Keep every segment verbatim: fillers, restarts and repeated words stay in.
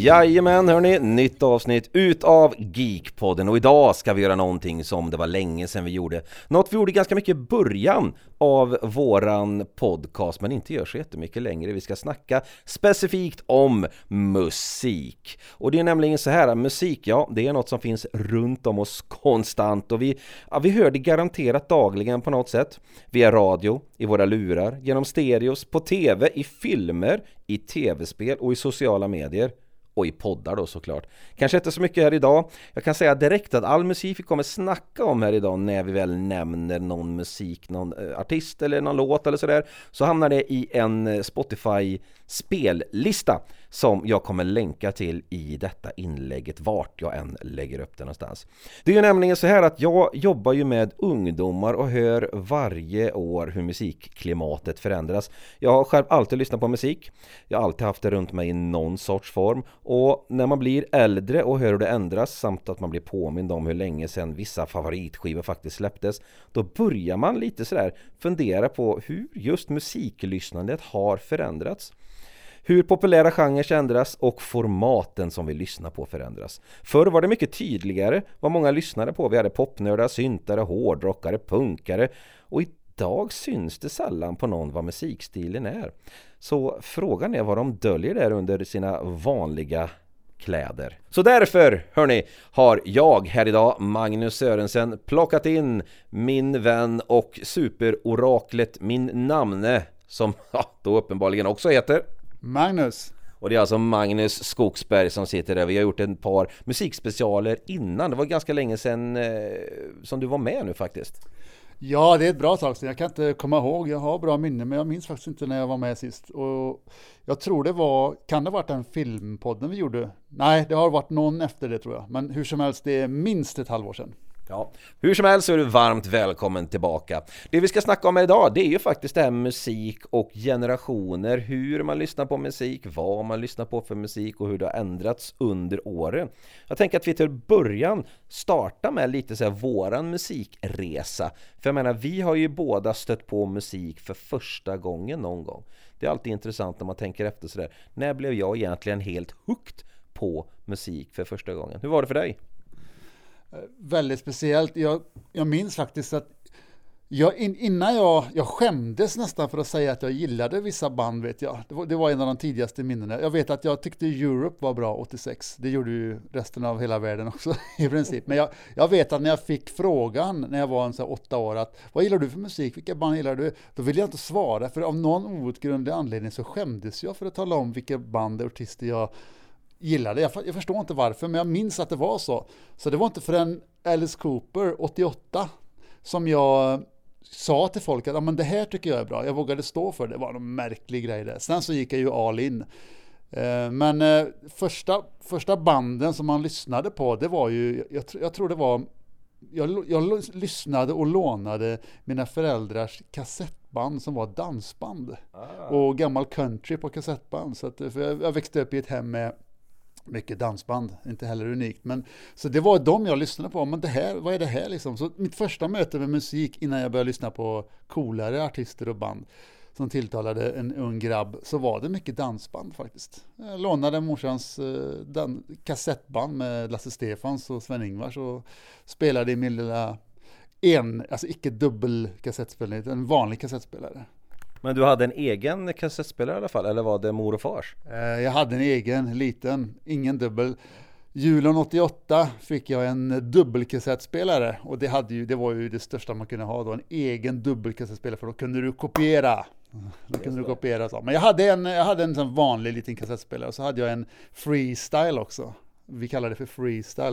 Jajamän hörni, nytt avsnitt utav Geekpodden och idag ska vi göra någonting som det var länge sedan vi gjorde. Något vi gjorde ganska mycket i början av våran podcast men inte gör så jättemycket längre. Vi ska snacka specifikt om musik. Och det är nämligen så här, musik, ja, det är något som finns runt om oss konstant och vi, ja, vi hör det garanterat dagligen på något sätt. Via radio, i våra lurar, genom stereos, på tv, i filmer, i tv-spel och i sociala medier. Och i poddar då såklart. Kanske inte så mycket här idag. Jag kan säga direkt att all musik vi kommer snacka om här idag när vi väl nämner någon musik, någon artist eller någon låt eller sådär, så hamnar det i en Spotify-spellista som jag kommer länka till i detta inlägget vart jag än lägger upp det någonstans. Det är ju nämligen så här att jag jobbar ju med ungdomar och hör varje år hur musikklimatet förändras. Jag har själv alltid lyssnat på musik. Jag har alltid haft det runt mig i någon sorts form. Och när man blir äldre och hör hur det ändras samt att man blir påmind om hur länge sedan vissa favoritskivor faktiskt släpptes, då börjar man lite sådär fundera på hur just musiklyssnandet har förändrats. Hur populära genrer ändras och formaten som vi lyssnar på förändras. Förr var det mycket tydligare vad många lyssnade på. Vi hade popnördar, syntare, hårdrockare, punkare och idag syns det sällan på någon vad musikstilen är. Så frågan är vad de döljer där under sina vanliga kläder. Så därför, hörni, har jag här idag, Magnus Sörensen, plockat in min vän och superoraklet, min namne, som ja, då uppenbarligen också heter Magnus. Och det är alltså Magnus Skogsberg som sitter där. Vi har gjort ett par musikspecialer innan. Det var ganska länge sedan eh, som du var med nu faktiskt. Ja, det är ett bra tag sedan. Jag kan inte komma ihåg. Jag har bra minne, men jag minns faktiskt inte när jag var med sist. Och jag tror det var, kan det ha varit en filmpodden vi gjorde? Nej, det har varit någon efter det tror jag. Men hur som helst, det är minst ett halvår sedan. Ja, hur som helst så är du varmt välkommen tillbaka. Det vi ska snacka om idag, det är ju faktiskt det här med musik och generationer. Hur man lyssnar på musik, vad man lyssnar på för musik och hur det har ändrats under åren. Jag tänker att vi till början startar med lite så här våran musikresa. För jag menar, vi har ju båda stött på musik för första gången någon gång. Det är alltid intressant när man tänker efter sådär. När blev jag egentligen helt hooked på musik för första gången? Hur var det för dig? Väldigt speciellt. Jag, jag minns faktiskt att jag, in, innan jag, jag skämdes nästan för att säga att jag gillade vissa band, vet jag. Det var, det var en av de tidigaste minnena. Jag vet att jag tyckte Europe var bra åttiosex. Det gjorde ju resten av hela världen också i princip. Men jag, jag vet att när jag fick frågan när jag var en så här åtta år att vad gillar du för musik? Vilka band gillar du? Då ville jag inte svara, för av någon outgrundlig anledning så skämdes jag för att tala om vilka band och artister jag gillade. Jag, jag förstår inte varför, men jag minns att det var så. Så det var inte förrän Alice Cooper åttioåtta som jag sa till folk att ah, men det här tycker jag är bra. Jag vågade stå för det. Det var en märklig grej där. Sen så gick jag ju all in. Eh, men eh, första, första banden som man lyssnade på, det var ju, jag, jag tror det var, jag, jag lyssnade och lånade mina föräldrars kassettband som var dansband. Ah. Och gammal country på kassettband. Så att, för jag, jag växte upp i ett hem med mycket dansband, inte heller unikt, men så det var de jag lyssnade på. Men det här, vad är det här liksom? Så mitt första möte med musik innan jag började lyssna på coolare artister och band som tilltalade en ung grabb, så var det mycket dansband faktiskt. Jag lånade morsans eh, dan- kassettband med Lasse Stefans och Sven-Ingvars och spelade i min lilla en, alltså icke dubbel kassettspelare, en vanlig kassettspelare. Men du hade en egen kassettspelare i alla fall, eller var det mor och fars? Jag hade en egen, liten, ingen dubbel. Julen åttioåtta fick jag en dubbelkassettspelare och det, hade ju, det var ju det största man kunde ha då, en egen dubbelkassettspelare, för då kunde du kopiera. Då kunde du kopiera så. Men jag hade en, jag hade en sån vanlig liten kassettspelare och så hade jag en freestyle också. Vi kallar det för freestyle.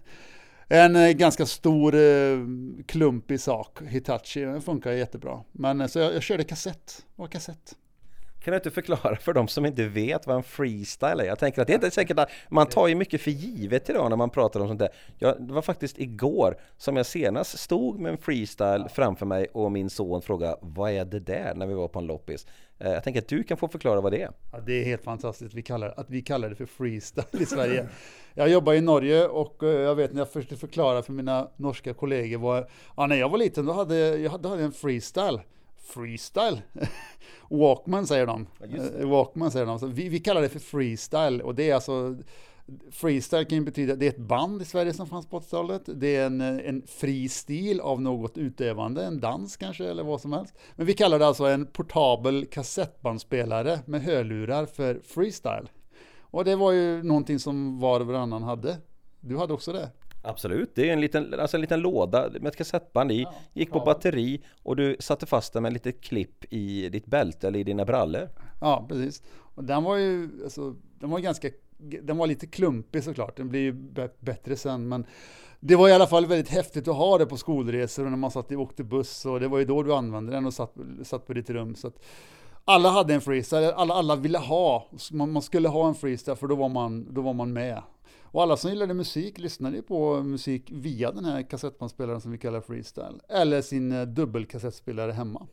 En eh, ganska stor eh, klumpig sak, Hitachi, den funkar jättebra. Men eh, så jag, jag körde kassett, och kassett. Kan du inte förklara för de som inte vet vad en freestyle är? Jag tänker att det är inte säkert att man tar ju mycket för givet idag när man pratar om sånt där. Jag, det var faktiskt igår som jag senast stod med en freestyle framför mig och min son frågade, vad är det där, när vi var på en loppis? Eh, jag tänker att du kan få förklara vad det är. Ja, det är helt fantastiskt vi kallar, att vi kallar det för freestyle i Sverige. Jag jobbar i Norge och jag vet när jag försökte förklara för mina norska kollegor vad, ja, när jag var liten då hade jag hade en freestyle. freestyle. Walkman säger de. Ja, Walkman säger de. Så vi, vi kallar det för freestyle, och det är alltså freestyle kan ju betyda, det är ett band i Sverige som fanns på åttiotalet. Det är en, en fri stil av något utövande, en dans kanske eller vad som helst. Men vi kallar det alltså en portabel kassettbandspelare med hörlurar för freestyle. Och det var ju någonting som var och varannan hade. Du hade också det. Absolut, det är en liten, alltså en liten låda med ett kassettband i, Ja, gick på ja. batteri och du satte fast den med lite klipp i ditt bälte eller i dina brallor. Ja, precis. Och den var ju, alltså, den var ganska, den var lite klumpig såklart. Den blir ju b- bättre sen, men det var i alla fall väldigt häftigt att ha det på skolresor och när man satt i åkte buss, och det var ju då du använde den och satt, satt på ditt rum. Så att alla hade en freestyle, alla, alla ville ha, man, man skulle ha en freestyle för då var man, då var man med. Och alla som gillade musik lyssnade på musik via den här kassettbandspelaren som vi kallar freestyle. Eller sin uh, dubbelkassettspelare hemma.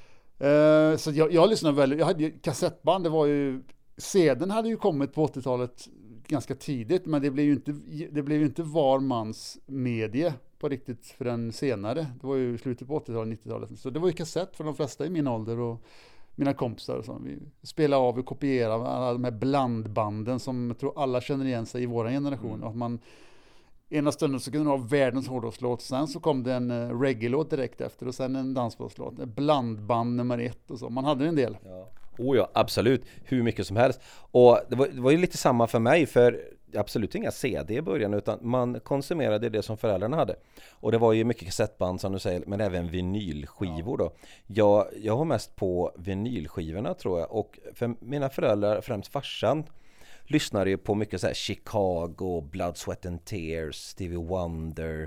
Uh, så jag, jag lyssnade väldigt, jag hade ju kassettband, det var ju, C D:n hade ju kommit på åttiotalet ganska tidigt, men det blev ju inte, det blev ju inte var mans medie på riktigt förrän senare. Det var ju slutet på åttiotalet, nittiotalet. Så det var ju kassett för de flesta i min ålder och mina kompisar och så. Vi spelade av och kopierade alla de här blandbanden som jag tror alla känner igen sig i vår generation. Mm. Att man, ena stunden så kunde man ha världens hårdrockslåt, sen så kom det en uh, reggae-låt direkt efter och sen en dansbandslåt. Blandband nummer ett och så. Man hade en del. Ja. Oh ja, absolut. Hur mycket som helst. Och det var, det var ju lite samma för mig, för absolut inga C D i början, utan man konsumerade det som föräldrarna hade. Och det var ju mycket kassettband som du säger, men även vinylskivor då. Jag, jag var mest på vinylskivorna tror jag, och för mina föräldrar, främst farsan, lyssnade ju på mycket så här Chicago, Blood, Sweat and Tears, Stevie Wonder,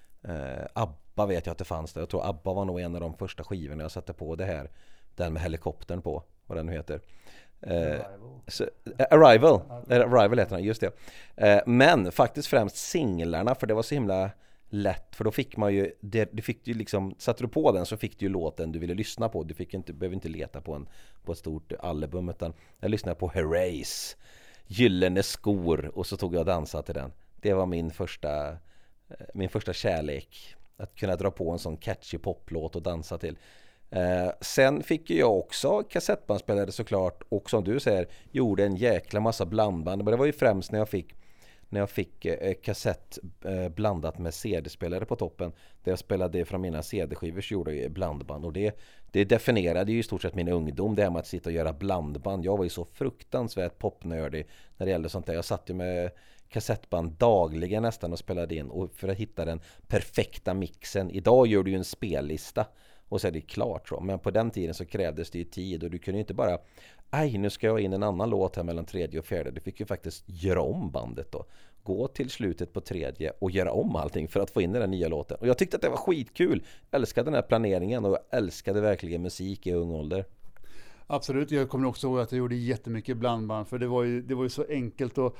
eh, ABBA vet jag att det fanns där. Jag tror ABBA var nog en av de första skivorna jag satte på det här, den med helikoptern på, vad den nu heter. Eh, så, Arrival, Arrival heter den, just det. Eh, men faktiskt främst singlarna, för det var så himla lätt, för då fick man ju det, du fick ju liksom, satte du på den så fick du ju låten du ville lyssna på. Du fick inte, behöver inte leta på en på ett stort album, utan jag lyssnade på Herreys Gyllene skor och så tog jag och dansade till den. Det var min första min första kärlek, att kunna dra på en sån catchy poplåt och dansa till. Eh, sen fick jag också kassettbandspelare såklart, och som du säger gjorde en jäkla massa blandband, men det var ju främst när jag fick när jag fick eh, kassett eh, blandat med C D-spelare på toppen, där jag spelade från mina C D-skivor, så gjorde jag blandband, och det, det definierade ju i stort sett min ungdom, det här med att sitta och göra blandband. Jag var ju så fruktansvärt popnördig när det gällde sånt där. Jag satt ju med kassettband dagligen nästan och spelade in, och för att hitta den perfekta mixen. Idag gör du ju en spellista och så är det klart så. Men på den tiden så krävdes det ju tid, och du kunde ju inte bara aj, nu ska jag in en annan låt här mellan tredje och fjärde. Du fick ju faktiskt göra om bandet då. Gå till slutet på tredje och göra om allting för att få in den nya låten. Och jag tyckte att det var skitkul. Jag älskade den här planeringen och jag älskade verkligen musik i ung ålder. Absolut, jag kommer också ihåg att jag gjorde jättemycket blandband, för det var ju, det var ju så enkelt, och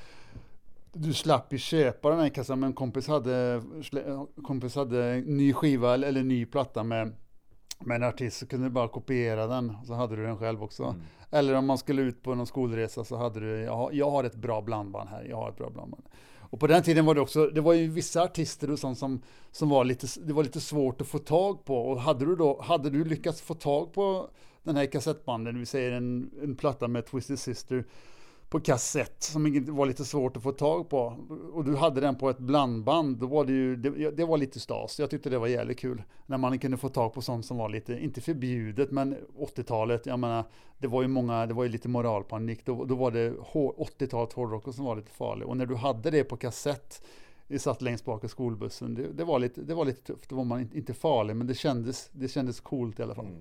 du slapp ju köpa den här kassan, men kompis hade, kompis hade en ny skiva eller, eller ny platta med med en artist, så kunde du bara kopiera den, så hade du den själv också. Mm. Eller om man skulle ut på någon skolresa, så hade du, jag har, jag har ett bra blandband här, jag har ett bra blandband. Och på den tiden var det också, det var ju vissa artister och sånt som, som var lite, det var lite svårt att få tag på, och hade du då, hade du lyckats få tag på den här kassettbanden, vi säger en, en platta med Twisted Sister på kassett som var lite svårt att få tag på, och du hade den på ett blandband, då var det ju, det, det var lite stas. Jag tyckte det var jävligt kul när man kunde få tag på sånt som var lite, inte förbjudet, men åttiotalet, jag menar, det var ju många, det var ju lite moralpanik, då, då var det åttiotalet hårdrock som var lite farlig, och när du hade det på kassett, vi satt längst bak i skolbussen, det, det, var lite, det var lite tufft, då var man inte farlig, men det kändes, det kändes coolt i alla fall. Mm.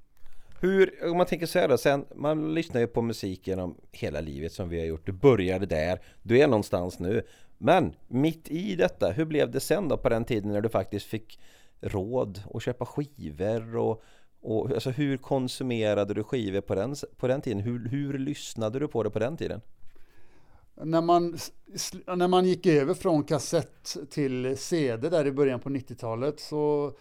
Hur, om man tänker så här då, sen, man lyssnar ju på musik genom hela livet som vi har gjort. Du började där, du är någonstans nu. Men mitt i detta, hur blev det sen då på den tiden när du faktiskt fick råd att köpa skivor? Och, och alltså, hur konsumerade du skivor på den, på den tiden? Hur, hur lyssnade du på det på den tiden? När man, när man gick över från kassett till C D där i början på nittiotalet, så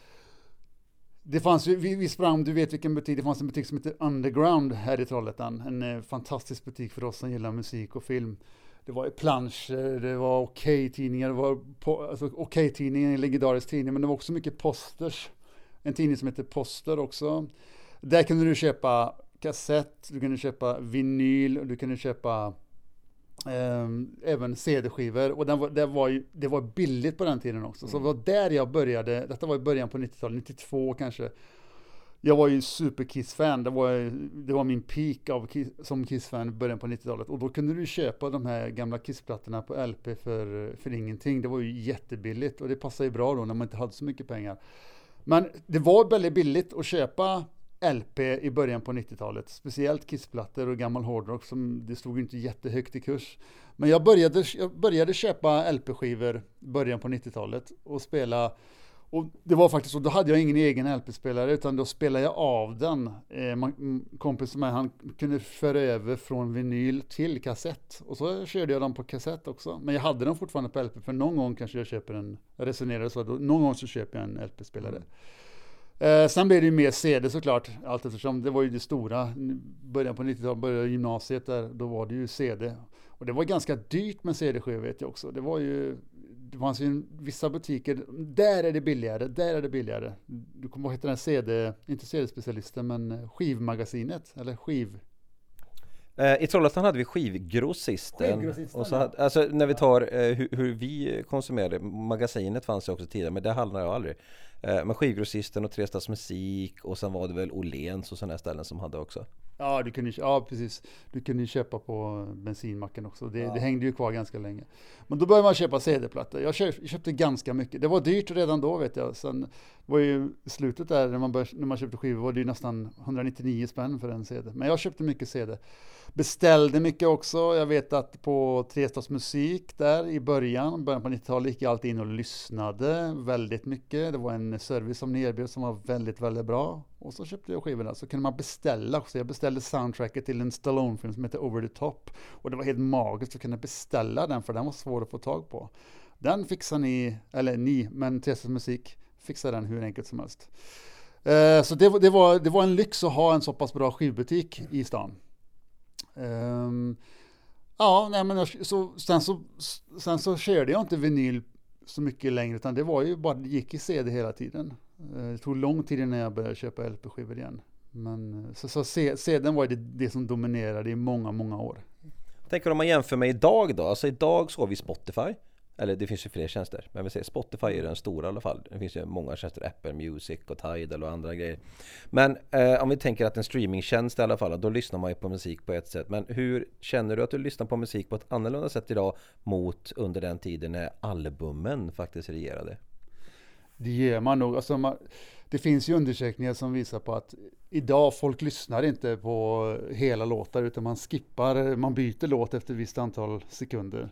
det fanns ju, vi, vi sprang, du vet vilken butik, det fanns en butik som heter Underground här i Trollhättan, en eh, fantastisk butik för oss som gillar musik och film. Det var planscher, det var Okej-tidningar, det var po- alltså, Okej-tidningen, en legendarisk tidning, men det var också mycket posters, en tidning som heter Poster också. Där kunde du köpa kassett, du kunde köpa vinyl, du kunde köpa eh, även C D-skivor. Och den var, det, var ju, det var billigt på den tiden också. Så det var där jag började, detta var i början på nittiotalet, nittiotvå kanske. Jag var ju super Kiss-fan, det var, det var min peak av Kiss, som Kiss-fan i början på nittiotalet. Och då kunde du köpa de här gamla Kiss-plattorna på L P för, för ingenting. Det var ju jättebilligt och det passade ju bra då när man inte hade så mycket pengar. Men det var väldigt billigt att köpa L P i början på nittiotalet. Speciellt Kiss-plattor och gammal hårdrock som det stod inte jättehögt i kurs. Men jag började, jag började köpa L P-skivor i början på nittiotalet och spela. Och det var faktiskt så, då hade jag ingen egen L P-spelare utan då spelade jag av den. Eh, man, kompis med han kunde föra över från vinyl till kassett. Och så körde jag dem på kassett också. Men jag hade dem fortfarande på L P för någon gång kanske jag köper en, jag resonerade så, då, någon gång så köper jag en L P-spelare. Mm. Eh, sen blev det ju mer C D såklart, allt eftersom det var ju det stora. Början på nittiotalet, började gymnasiet där, då var det ju C D. Och det var ganska dyrt med C D-skivor vet jag också. Det var ju, det fanns ju vissa butiker, där är det billigare, där är det billigare. Du kommer ihåg den här C D, inte C D-specialisten, men skivmagasinet, eller skiv... I Trollhättan hade vi skivgrossisten. skivgrossisten och så hade, alltså när vi tar eh, hur, hur vi konsumerade, magasinet fanns ju också tidigare, men det handlade jag aldrig. Eh, men skivgrossisten och Trestads musik och sen var det väl Åhléns och sådana ställen som hade också. Ja, du kunde, ja, precis. Du kunde köpa på bensinmacken också. Det, ja. Det hängde ju kvar ganska länge. Men då började man köpa C D-plattor. Jag köpte, köpte ganska mycket. Det var dyrt redan då vet jag. Sen var ju slutet där när man, bör, när man köpte skivor var det ju nästan etthundranittionio spänn för en C D. Men jag köpte mycket C D. Beställde mycket också. Jag vet att på Trestads musik där i början, början på nittiotalet gick jag alltid in och lyssnade väldigt mycket. Det var en service som ni erbjöd som var väldigt, väldigt bra. Och så köpte jag skivorna. Så kunde man beställa också. Jag beställde soundtracket till en Stallone-film som heter Over the Top. Och det var helt magiskt att kunna beställa den för den var svår att få tag på. Den fixar ni, eller ni, men Trestads musik fixar den hur enkelt som helst. Uh, så det var, det, var, det var en lyx att ha en så pass bra skivbutik i stan. Um, ja, nej, men jag, så, sen, så, sen så körde jag inte vinyl så mycket längre utan det var ju bara, det gick i C D hela tiden. Uh, det tog lång tid innan jag började köpa L P-skivor igen. Men så, så C, C D var det, det som dominerade i många, många år. Tänker om man jämför med idag då? Alltså idag så har vi Spotify. Eller det finns ju fler tjänster. Men vi säger Spotify är den stora i alla fall. Det finns ju många tjänster. Apple Music och Tidal och andra grejer. Men eh, om vi tänker att en streamingtjänst i alla fall. Då lyssnar man ju på musik på ett sätt. Men hur känner du att du lyssnar på musik på ett annorlunda sätt idag mot under den tiden när albumen faktiskt regerade? Det ger man nog. Alltså man, det finns ju undersökningar som visar på att idag folk lyssnar inte på hela låtar utan man skippar, man byter låt efter ett visst antal sekunder.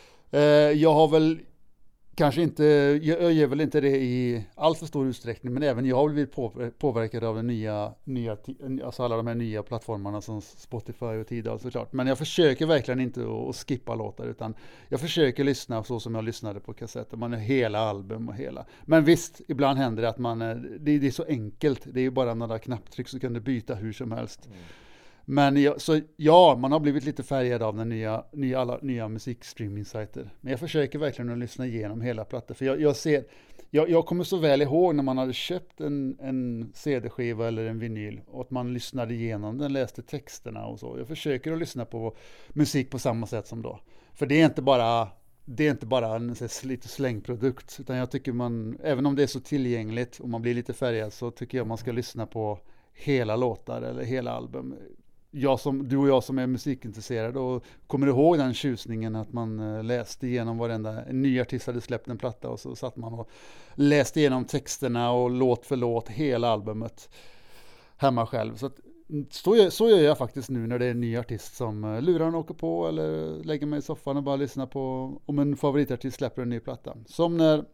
Jag har väl kanske inte, jag gör väl inte det i allt för stor utsträckning, men även jag har blivit påverkad av den nya, nya, alltså alla de här nya plattformarna som Spotify och Tidal såklart. Men jag försöker verkligen inte att skippa låtar utan jag försöker lyssna så som jag lyssnade på kassetter. Man är hela album och hela. Men visst, ibland händer det att man, det, det är så enkelt. Det är ju bara några knapptryck så kan du byta hur som helst. Mm. Men jag, så ja, man har blivit lite färgad av den nya, nya, alla nya musikstreaming-sajter. Men jag försöker verkligen att lyssna igenom hela plattor. För jag, jag ser, jag, jag kommer så väl ihåg när man hade köpt en, en C D-skiva eller en vinyl. Och att man lyssnade igenom den, läste texterna och så. Jag försöker att lyssna på musik på samma sätt som då. För det är inte bara, det är inte bara en så, lite slängprodukt. Utan jag tycker man, även om det är så tillgängligt och man blir lite färgad så tycker jag man ska lyssna på hela låtar eller hela album. Jag som, du och jag som är musikintresserade och kommer ihåg den tjusningen att man läste igenom varenda en ny artist hade släppt en platta och så satt man och läste igenom texterna och låt för låt hela albumet hemma själv. Så, att, så, gör, så gör jag faktiskt nu när det är en ny artist som lurar åker på eller lägger mig i soffan och bara lyssnar på om en favoritartist släpper en ny platta. Som när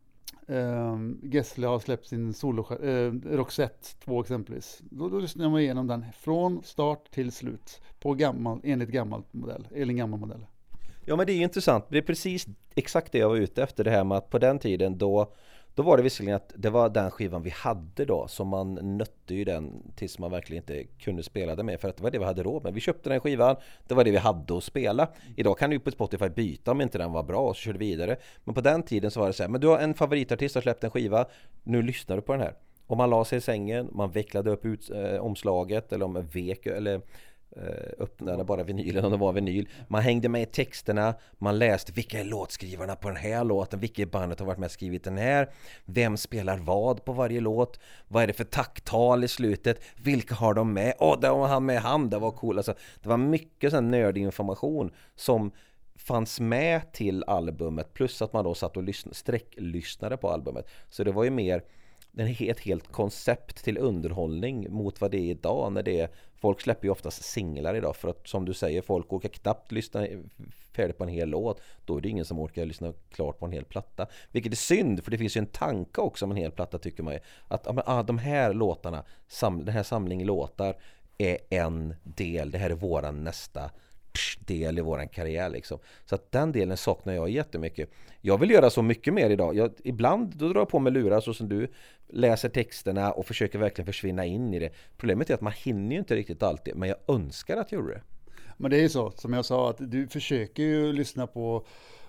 Uh, Gessle har släppt sin solo uh, Roxette två exempelvis. Då, då lyssnar man igenom den från start till slut på gammal, enligt gammal modell, eller gammal modell. Ja, men det är ju intressant. Det är precis exakt det jag var ute efter, det här med att på den tiden då Då var det visserligen att det var den skivan vi hade då, som man nötte ju den tills man verkligen inte kunde spela det med, för att det var det vi hade råd med. Vi köpte den skivan, det var det vi hade att spela. Idag kan du ju på Spotify byta om inte den var bra och så kör du vidare. Men på den tiden så var det så här, men du har en favoritartist som har släppt en skiva, nu lyssnar du på den här. Och man la sig i sängen, man vecklade upp ut, eh, omslaget eller om man vek eller eh, öppnade bara vinylen om det var vinyl. Man hängde med i texterna, man läste vilka är låtskrivarna på den här låten, vilka bandet har varit med och skrivit den här, vem spelar vad på varje låt, vad är det för takttal i slutet, vilka har de med, åh oh, där var han med han, det var cool. Alltså, det var mycket sån nördig information som fanns med till albumet, plus att man då satt och lyssn- sträcklyssnade på albumet. Så det var ju mer ett helt koncept till underhållning mot vad det är idag, när det är, folk släpper ju oftast singlar idag för att, som du säger, folk orkar knappt lyssna färdigt på en hel låt, då är det ingen som orkar lyssna klart på en hel platta, vilket är synd, för det finns ju en tanke också om en hel platta, tycker man ju, att ah, de här låtarna, sam, den här samlingen låtar är en del, det här är våran nästa del i våran karriär liksom. Så att den delen saknar jag jättemycket. Jag vill göra så mycket mer idag. Jag, ibland då drar jag på mig lurar så som du, läser texterna och försöker verkligen försvinna in i det. Problemet är att man hinner ju inte riktigt alltid, men jag önskar att jag gjorde det. Men det är ju så, som jag sa, att du försöker ju lyssna på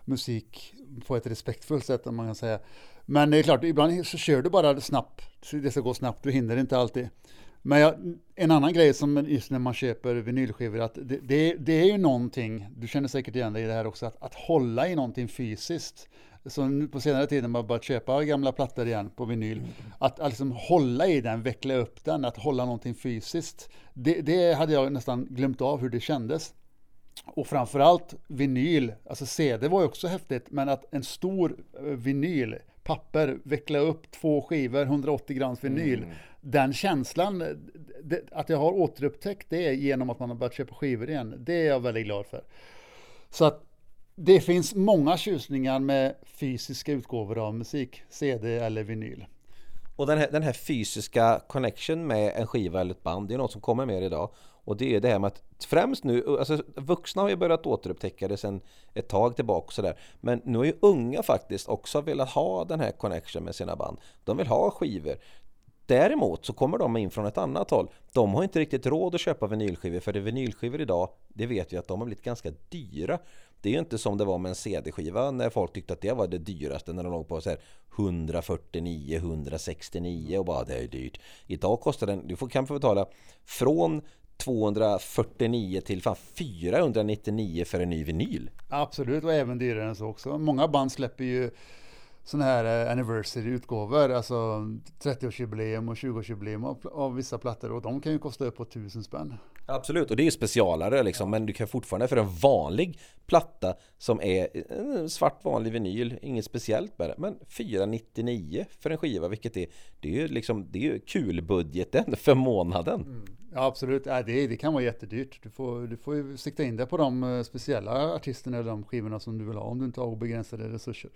musik på ett respektfullt sätt, om man kan säga. Men det är klart, ibland så kör du bara snabbt. Det ska gå snabbt, du hinner inte alltid. Men jag, en annan grej som just när man köper vinylskivor, att det, det, det är ju någonting, du känner säkert igen det i det här också, att, att hålla i någonting fysiskt. Så nu på senare tiden man bara köpa gamla plattor igen på vinyl, att, att liksom hålla i den, veckla upp den, att hålla någonting fysiskt, det, det hade jag nästan glömt av hur det kändes. Och framförallt vinyl, alltså C D var ju också häftigt, men att en stor vinyl, papper, veckla upp två skivor, hundraåttio grams vinyl, mm. den känslan, det, att jag har återupptäckt det genom att man har börjat köpa skivor igen, det är jag väldigt glad för. Så att det finns många tjusningar med fysiska utgåvor av musik, C D eller vinyl. Och den här, den här fysiska connection med en skiva eller ett band, det är något som kommer mer idag. Och det är det här med att främst nu, alltså vuxna har ju börjat återupptäcka det sedan ett tag tillbaka och sådär. Men nu är ju unga faktiskt också velat ha den här connection med sina band. De vill ha skivor. Däremot så kommer de in från ett annat håll. De har inte riktigt råd att köpa vinylskivor, för det vinylskivor idag, det vet vi att de har blivit ganska dyra. Det är ju inte som det var med en C D-skiva när folk tyckte att det var det dyraste, när de låg på så här hundrafyrtionio hundrasextionio och bara det är dyrt. Idag kostar den, du får, kan få betala från tvåhundrafyrtionio till fan fyrahundranittionio för en ny vinyl. Absolut, och även dyrare än så också. Många band släpper ju såna här anniversary-utgåvor, alltså trettioårsjubileum och tjugoårsjubileum av, av vissa plattor, och de kan ju kosta upp på tusen spänn. Absolut, och det är ju specialare liksom, men du kan fortfarande för en vanlig platta som är en svart vanlig vinyl, inget speciellt med det, men fyrahundranittionio för en skiva, vilket är, det är ju liksom, det är ju kulbudgeten för månaden. Mm. Ja, absolut, ja, det, det kan vara jättedyrt. Du får, du får ju sikta in det på de speciella artisterna eller de skivorna som du vill ha, om du inte har obegränsade resurser.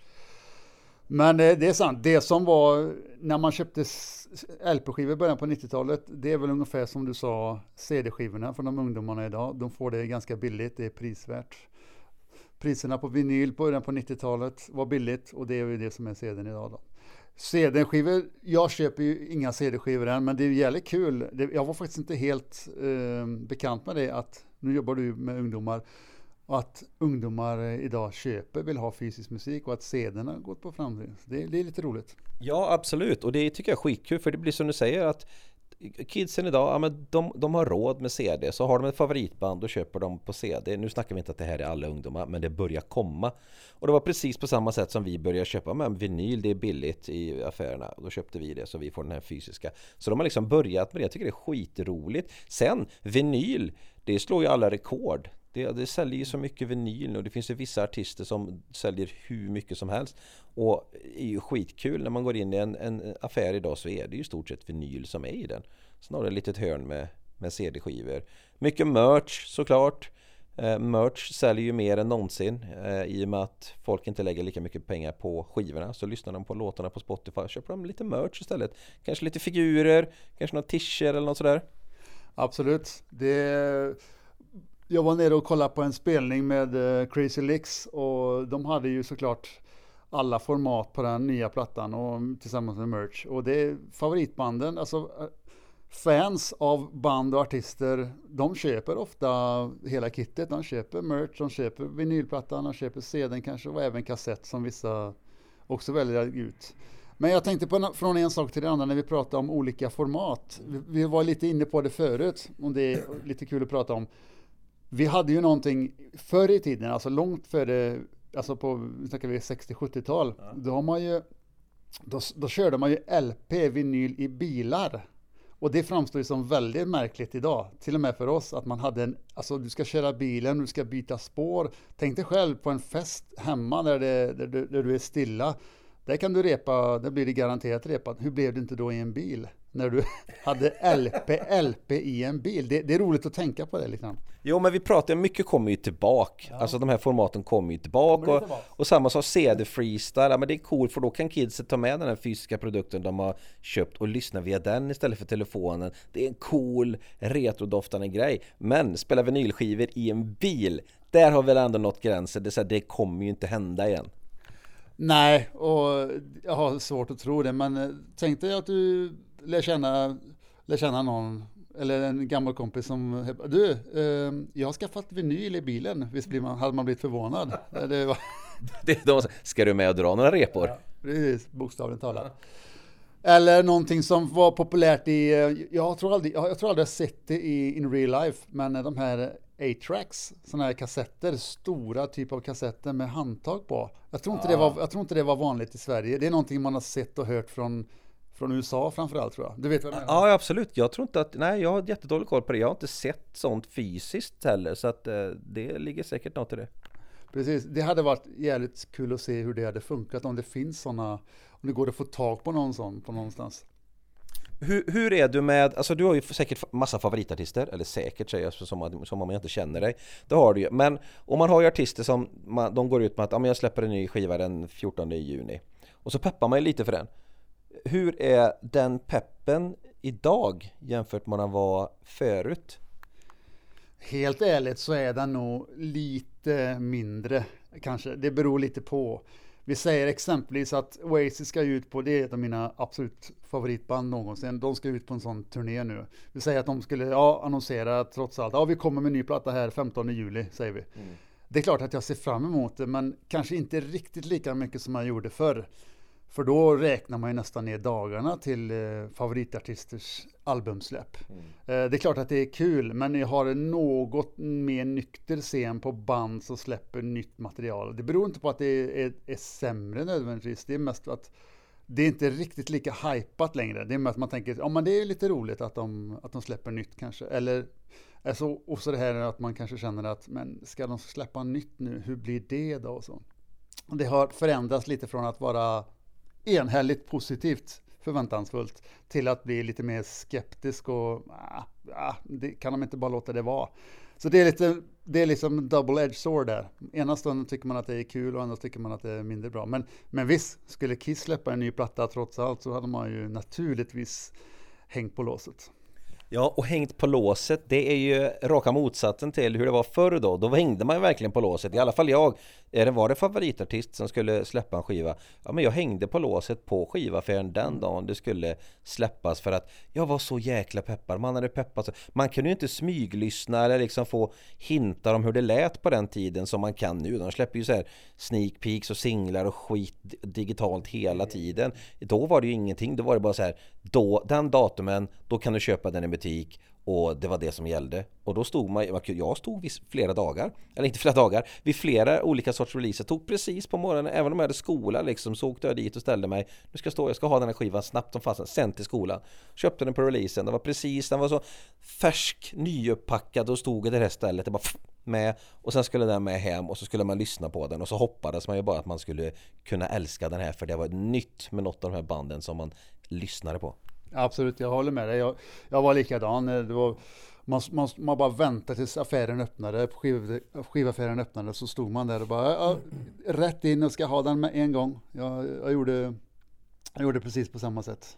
Men det är sant, det som var när man köpte L P-skivor i början på nittiotalet, det är väl ungefär som du sa, C D-skivorna för de ungdomarna idag. De får det ganska billigt, det är prisvärt. Priserna på vinyl på början på nittiotalet var billigt, och det är ju det som är C D:n idag då. C D-skivor, jag köper ju inga C D-skivor än, men det är jävligt kul. Det, jag var faktiskt inte helt eh, bekant med det, att nu jobbar du med ungdomar, och att ungdomar idag köper, vill ha fysisk musik, och att C D:n har gått på framtiden. Det, det är lite roligt. Ja, absolut. Och det tycker jag är skitkul, för det blir som du säger att kidsen idag, ja, men de, de har råd med C D, så har de ett favoritband och köper dem på C D. Nu snackar vi inte att det här är alla ungdomar, men det börjar komma. Och det var precis på samma sätt som vi började köpa med vinyl, det är billigt i affärerna. Då köpte vi det så vi får den här fysiska. Så de har liksom börjat med det, jag tycker det är skitroligt. Sen, vinyl, det slår ju alla rekord. Det, det säljer ju så mycket vinyl nu, och det finns ju vissa artister som säljer hur mycket som helst, och det är ju skitkul när man går in i en, en affär idag, så är det ju stort sett vinyl som är i den. Snarare ett litet hörn med, med C D-skivor. Mycket merch såklart. Eh, merch säljer ju mer än någonsin eh, i och med att folk inte lägger lika mycket pengar på skivorna, så lyssnar de på låtarna på Spotify, köper de lite merch istället. Kanske lite figurer, kanske några t-shirt eller något sådär. Absolut. Det Jag var nere och kollade på en spelning med uh, Crazy Licks, och de hade ju såklart alla format på den nya plattan och tillsammans med merch. Och det är favoritbanden, alltså fans av band och artister, de köper ofta hela kittet. De köper merch, de köper vinylplattan, de köper C D:n kanske, och även kassett som vissa också väljer ut. Men jag tänkte på en, från en sak till den andra när vi pratade om olika format. Vi, vi var lite inne på det förut, och det är lite kul att prata om. Vi hade ju någonting förr i tiden, alltså långt före, alltså på snackar vi sextio-sjuttiotal. Ja. Då har man ju då, då körde man ju L P, vinyl i bilar. Och det framstår ju som väldigt märkligt idag, till och med för oss, att man hade en, alltså du ska köra bilen, du ska byta spår. Tänk dig själv på en fest hemma där, det, där, du, där du är stilla. Där kan du repa, där blir det garanterat repat. Hur blev det inte då i en bil? När du hade L P, L P i en bil. Det, det är roligt att tänka på det liksom. Jo, men vi pratar, mycket kommer ju tillbaka. Ja. Alltså de här formaten kommer ju tillbaka. Och, tillbaka. och samma som C D freestyle. Ja, men det är coolt, för då kan kidsen ta med den här fysiska produkten de har köpt och lyssna via den istället för telefonen. Det är en cool, retrodoftande grej. Men spela vinylskivor i en bil, där har väl ändå nått gränsen. Det, så här, det kommer ju inte hända igen. Nej, och jag har svårt att tro det, men tänk dig att du lär känna, lär känna någon, eller en gammal kompis som, du, eh, jag har skaffat vinyl i bilen, visst blir man, hade man blivit förvånad. Det var... det, då, ska du med och dra några repor? Ja, precis, bokstavligt talat. Eller någonting som var populärt i, jag tror aldrig, jag tror aldrig jag sett det i in real life, men de här A-tracks, såna här kassetter, stora typer av kassetter med handtag på. Jag tror inte, ja. det var, jag tror inte det var vanligt i Sverige. Det är någonting man har sett och hört från, från U S A framförallt, tror jag. Du vet vad jag menar? Ja, absolut. Jag tror inte att, nej, jag har jättedålig koll på det. Jag har inte sett sånt fysiskt heller, så att eh, det ligger säkert något i det. Precis, det hade varit jävligt kul att se hur det hade funkat, om det finns såna, om det går att få tag på någon sån på någonstans. Hur, hur är du med, alltså du har ju säkert massa favoritartister, eller säkert säger jag som, som om jag inte känner dig, det har du ju, men om man har ju artister som man, de går ut med att ja, men jag släpper en ny skiva den fjortonde juni, och så peppar man ju lite för den. Hur är den peppen idag jämfört med vad den var förut? Helt ärligt så är den nog lite mindre, kanske, det beror lite på. Vi säger exempelvis att Oasis ska ut på, det är ett av mina absolut favoritband någonsin, de ska ut på en sån turné nu. Vi säger att de skulle ja, annonsera trots allt, ja vi kommer med en ny platta här femtonde juli, säger vi. Mm. Det är klart att jag ser fram emot det, men kanske inte riktigt lika mycket som man gjorde förr. För då räknar man ju nästan ner dagarna till eh, favoritartisters albumsläpp. Mm. Eh, det är klart att det är kul, men jag har en något mer nykter scen på band som släpper nytt material. Det beror inte på att det är, är, är sämre nödvändigtvis. Det är mest att det är inte riktigt lika hypat längre. Det är mest att man tänker, ja men det är lite roligt att de, att de släpper nytt kanske. Eller alltså, och så det här att man kanske känner att, men ska de släppa nytt nu? Hur blir det då? Och så. Det har förändrats lite från att vara enhälligt positivt förväntansfullt till att bli lite mer skeptisk och ah, ah, det kan de inte bara låta det vara. Så det är lite, det är liksom double-edged sword där. Ena stunden tycker man att det är kul och andra tycker man att det är mindre bra. Men, men visst, skulle Kiss släppa en ny platta trots allt så hade man ju naturligtvis hängt på låset. Ja, och hängt på låset, det är ju raka motsatsen till hur det var förr då. Då hängde man ju verkligen på låset. I alla fall jag, är det var det favoritartist som skulle släppa en skiva. Ja, men jag hängde på låset på skivaffären den dagen det skulle släppas, för att jag var så jäkla peppad. Man hade peppat. Man kunde ju inte smyglyssna eller liksom få hintar om hur det lät på den tiden som man kan nu. De släpper ju så här sneak peeks och singlar och skit digitalt hela tiden. Då var det ju ingenting. Då var det bara så här, då, den datumen, då kan du köpa den i butik, och det var det som gällde. Och då stod man, jag stod vid flera dagar, eller inte flera dagar, vid flera olika sorts releaser, tog precis på morgonen, även om jag hade skola liksom, så åkte jag dit och ställde mig, nu ska jag stå, jag ska ha den här skivan snabbt som fasen, sen till skolan, köpte den på releasen, det var precis, den var så färsk, nyuppackad, och stod i det här stället, det bara med, och sen skulle den med hem, och så skulle man lyssna på den, och så hoppades man ju bara att man skulle kunna älska den här, för det var nytt med något av de här banden som man lyssnade på. Absolut, jag håller med dig. Jag, jag var likadan. Det var, man, man, man bara väntade tills affären öppnade, skiv, skivaffären öppnade, så stod man där och bara ja, rätt in och ska ha den med en gång. Jag, jag, gjorde, jag gjorde precis på samma sätt.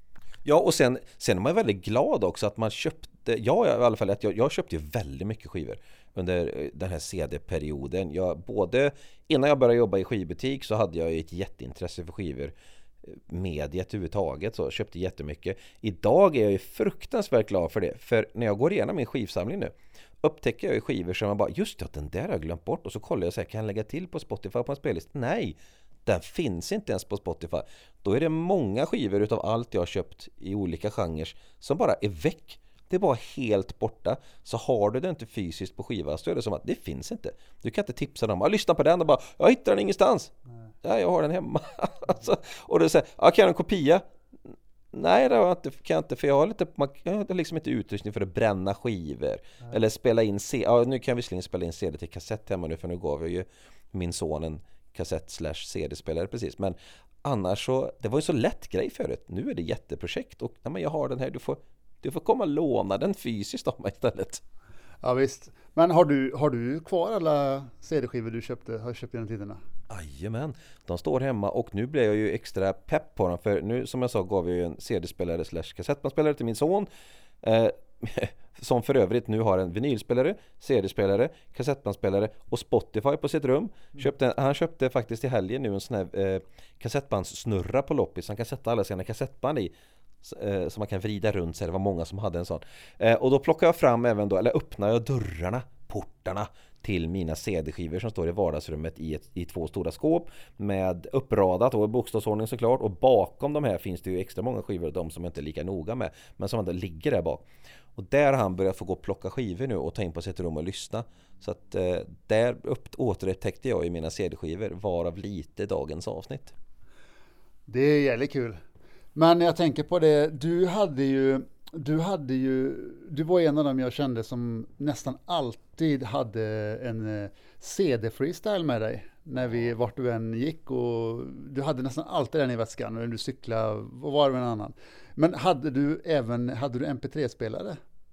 Ja, och sen, sen är man väldigt glad också att man köpte, jag i alla fall, att jag, jag köpte ju väldigt mycket skivor under den här C D-perioden. Jag, både innan jag började jobba i skivbutik så hade jag ett jätteintresse för skivor, mediet överhuvudtaget, så köpte jättemycket. Idag är jag ju fruktansvärt glad för det, för när jag går igenom min skivsamling nu upptäcker jag ju skivor som jag bara, just det, den där har jag glömt bort, och så kollar jag så här, kan jag lägga till på Spotify på en spellist? Nej, Den finns inte ens på Spotify. Då är det många skivor utav allt jag har köpt i olika genrer som bara är väck. Det är bara helt borta. Så har du det inte fysiskt på skiva så är det som att det finns inte. Du kan inte tipsa dem. Jag lyssnar på den och bara, jag hittar den ingenstans. Nej. Ja, jag har den hemma. alltså, och du säger, ja, kan jag en kopia? Nej, det har jag inte, kan jag inte, för jag har, lite, jag har liksom inte utrustning för att bränna skivor. Nej. Eller spela in C D. Ja, nu kan jag visserligen spela in C D till kassett hemma nu, för nu gav jag ju min son en kassett slash C D-spelare precis. Men annars så, det var ju så lätt grej förut. Nu är det jätteprojekt och ja, men jag har den här, du får, du får komma och låna den fysiskt av mig istället. Ja visst. Men har du, har du kvar alla C D-skivor du köpte, har köpt genom tiderna? Jajamän, de står hemma och nu blir jag ju extra pepp på dem, för nu som jag sa gav jag ju en C D-spelare slash kassettbandspelare till min son eh, som för övrigt nu har en vinylspelare, C D-spelare, kassettbandspelare och Spotify på sitt rum. Köpte, han köpte faktiskt i helgen nu en sån här eh, kassettbandssnurra på loppis. Han kan sätta alla sina kassettband i eh, så man kan vrida runt sig. Det var många som hade en sån. Eh, och då plockar jag fram även då, eller öppnar jag dörrarna, portarna till mina C D-skivor som står i vardagsrummet i, ett, i två stora skåp med uppradat och i bokstavsordning såklart, och bakom de här finns det ju extra många skivor, de som jag inte är lika noga med men som ändå ligger där bak. Och där har han börjat få gå och plocka skivor nu och ta in på sitt rum och lyssna. Så att eh, där upp, återupptäckte jag i mina C D-skivor, varav lite dagens avsnitt. Det är jävligt kul. Men jag tänker på det, du hade ju Du hade ju, du var en av dem jag kände som nästan alltid hade en C D-freestyle med dig när vi, vart du än gick, och du hade nästan alltid den i väskan när du cyklade och var med en annan. Men hade du även, hade du M P tre-spelare?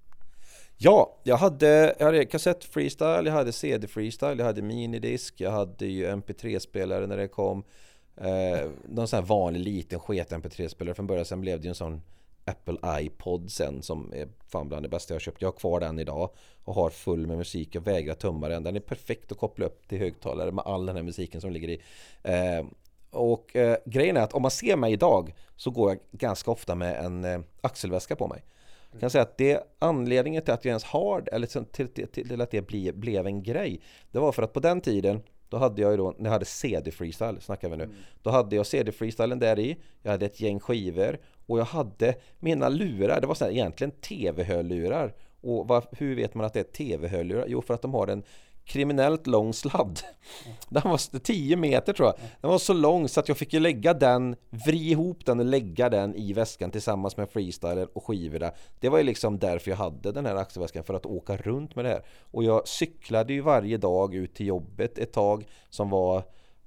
Ja, jag hade, jag hade kassett-freestyle, jag hade C D-freestyle, jag hade minidisk, jag hade ju M P tre-spelare när det kom. Eh, någon sån här vanlig liten sket M P tre-spelare från början, sen blev det ju en sån Apple iPod sen som är fan bland det bästa jag har köpt. Jag har kvar den idag och har full med musik. Jag vägrar tumma den. Den är perfekt att koppla upp till högtalare med all den här musiken som ligger i. Eh, och eh, grejen är att om man ser mig idag så går jag ganska ofta med en eh, axelväska på mig. Jag kan säga att det anledningen till att jag ens har, eller till, till, till att det bli, blev en grej, det var för att på den tiden då hade jag ju då, när jag hade C D-freestyle, snackar vi nu. Mm. Då hade jag C D-freestylen där i. Jag hade ett gäng skivor. Och jag hade mina lurar. Det var så här, egentligen tv-hörlurar. Och var, hur vet man att det är tv-hörlurar? Jo, för att de har en kriminellt lång sladd. Mm. Den var tio meter tror jag. Den var så lång så att jag fick ju lägga den, vri ihop den och lägga den i väskan tillsammans med freestyler och skivorna. Det var ju liksom därför jag hade den här axelväskan, för att åka runt med det här. Och jag cyklade ju varje dag ut till jobbet ett tag som var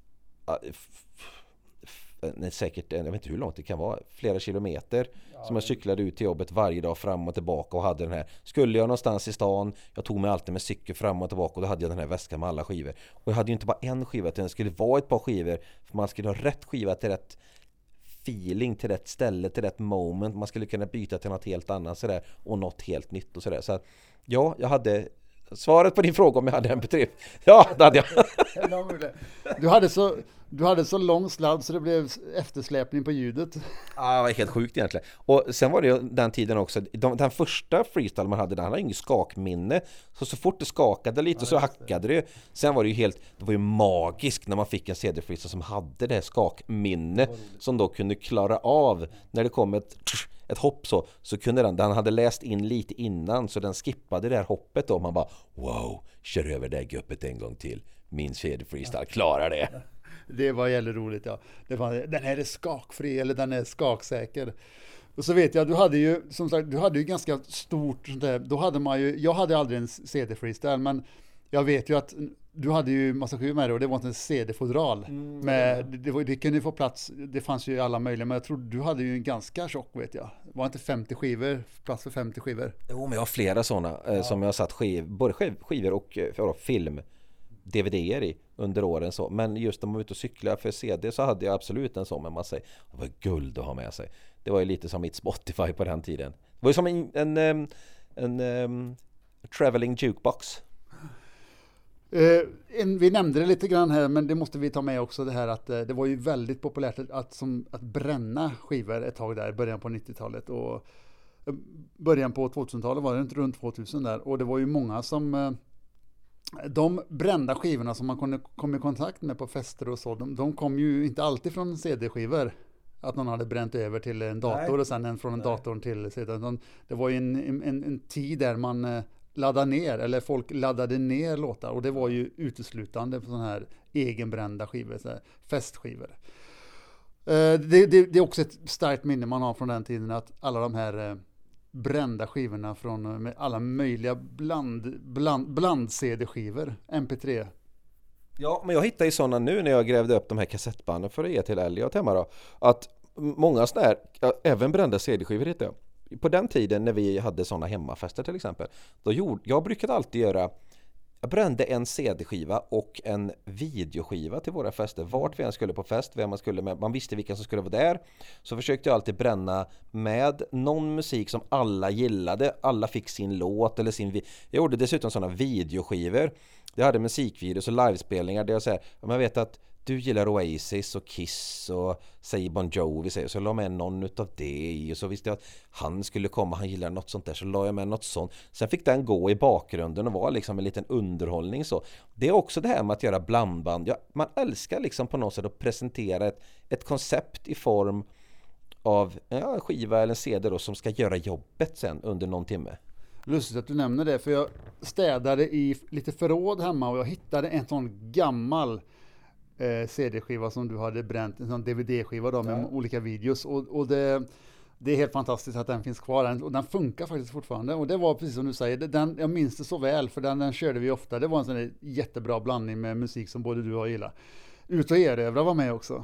nej, säkert, jag vet inte hur långt det kan vara, flera kilometer, ja, som jag cyklade ut till jobbet varje dag fram och tillbaka och hade den här. Skulle jag någonstans i stan, jag tog mig alltid med cykel fram och tillbaka och då hade jag den här väskan med alla skivor. Och jag hade ju inte bara en skiva, utan det skulle vara ett par skivor, för man skulle ha rätt skiva till rätt feeling, till rätt ställe, till rätt moment. Man skulle kunna byta till något helt annat sådär, och något helt nytt och sådär. Så att, ja, jag hade svaret på din fråga om jag hade M P tre. Ja, det hade jag. Du hade så Du hade så lång sladd så det blev eftersläpning på ljudet. Ja, det var helt sjukt egentligen. Och sen var det ju den tiden också, de, den första freestyle man hade, den hade ingen skakminne. Så så fort det skakade lite, ja, så hackade det. Sen var det ju helt, det var ju magiskt när man fick en C D-freestyle som hade det här skakminne, det som då kunde klara av när det kom ett ett hopp så, så kunde den, den hade läst in lite innan, så den skippade det här hoppet då. Man bara, wow, kör över det här guppet en gång till. Min C D-freestyle klarar det. Det var jävligt roligt, ja. Det var, den här är skakfri, eller den är skaksäker. Och så vet jag, du hade ju, som sagt, du hade ju ganska stort sånt där, då hade man ju, jag hade aldrig en C D-freestyle, men jag vet ju att du hade ju massa skivor med det, och det var inte en C D-fodral. Mm, med, det, det, var, det kunde ju få plats, det fanns ju alla möjliga, men jag tror du hade ju en ganska tjock, vet jag. Var inte femtio skivor, plats för femtio skivor? Jo, men jag har flera sådana, ja, eh, som jag har satt skiv, både skivor och för film, D V D-er i under åren så. Men just när man var ute och cykla för C D så hade jag absolut en sån med massa. Det var guld att ha med sig. Det var ju lite som mitt Spotify på den tiden. Det var ju som en, en, en, en um, traveling jukebox. Uh, en, vi nämnde det lite grann här, men det måste vi ta med också, det här att uh, det var ju väldigt populärt att, att, som, att bränna skivor ett tag där, början på nittiotalet, och uh, början på tvåtusentalet var det inte runt tvåtusen där, och det var ju många som uh, de brända skivorna som man kunde komma i kontakt med på fester och så, de, de kom ju inte alltid från C D-skivor. Att någon hade bränt över till en dator Nej. och sen en från en Nej. datorn till C D. Det var ju en, en, en tid där man laddade ner, eller folk laddade ner låtar, och det var ju uteslutande på sådana här egenbrända skivor, så här festskivor. Det, det, det är också ett starkt minne man har från den tiden, att alla de här brända skivorna från med alla möjliga bland, bland, bland-C D-skivor, M P tre. Ja, men jag hittade ju sådana nu när jag grävde upp de här kassettbanden för att ge till Elliot hemma då, att många sådana här, även brända C D-skivor hittade jag. På den tiden när vi hade sådana hemmafester till exempel, då gjorde, jag brukade alltid göra, jag brände en C D-skiva och en videoskiva till våra fester. Vart vi än skulle på fest, vem man skulle med, man visste vilka som skulle vara där. Så försökte jag alltid bränna med någon musik som alla gillade. Alla fick sin låt eller sin... Jag gjorde dessutom sådana videoskivor. Jag hade musikvideos och livespelningar där jag säger, om jag vet att du gillar Oasis och Kiss och säger Bon Jovi, så jag la med någon utav det, och så visste jag att han skulle komma, han gillar något sånt där, så la jag med något sånt. Sen fick den gå i bakgrunden och vara liksom en liten underhållning så. Det är också det här med att göra blandband. Ja, man älskar liksom på något sätt att presentera ett, ett koncept i form av ja, en skiva eller en C D då, som ska göra jobbet sen under någon timme. Lustigt att du nämner det, för jag städade i lite förråd hemma och jag hittade en sån gammal C D-skiva som du hade bränt, en sån D V D-skiva då med ja. olika videos, och, och det, det är helt fantastiskt att den finns kvar, och den funkar faktiskt fortfarande, och det var precis som du säger, den, jag minns det så väl, för den, den körde vi ofta. Det var en sån jättebra blandning med musik som både du och jag gillar. Ut och erövra var med också.